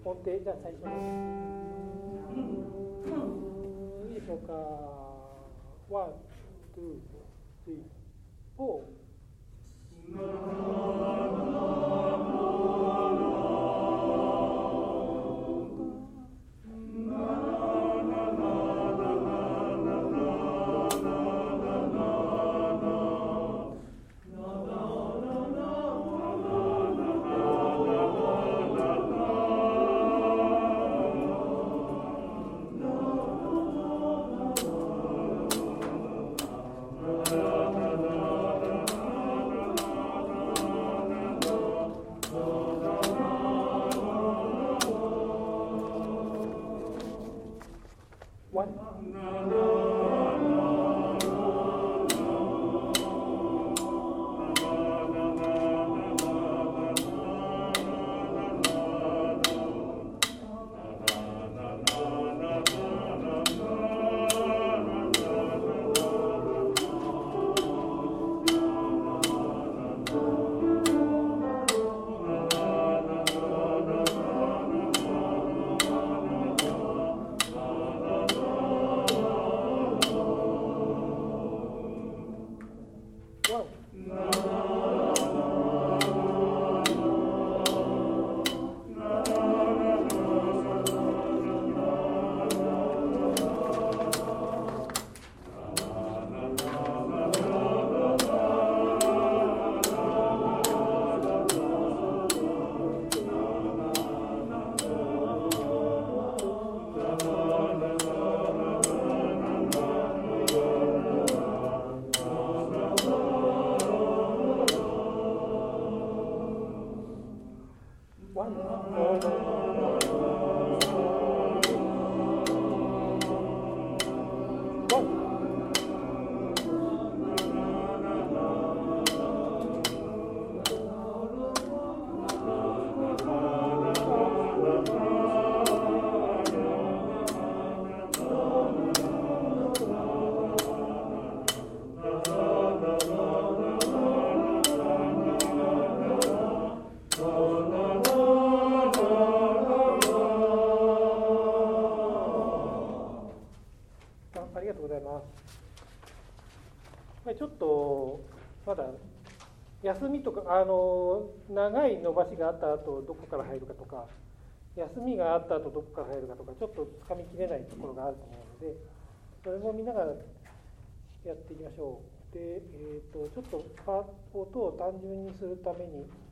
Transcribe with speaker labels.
Speaker 1: 音程、じゃあ最初の。いいでしょうか。ワン、ツー、スリー、フォー。ちょっとまだ休みとか長い伸ばしがあった後どこから入るかとか、休みがあった後どこから入るかとか、ちょっとつかみきれないところがあると思うので、それも見ながらやっていきましょう。で、ちょっと音を単純にするために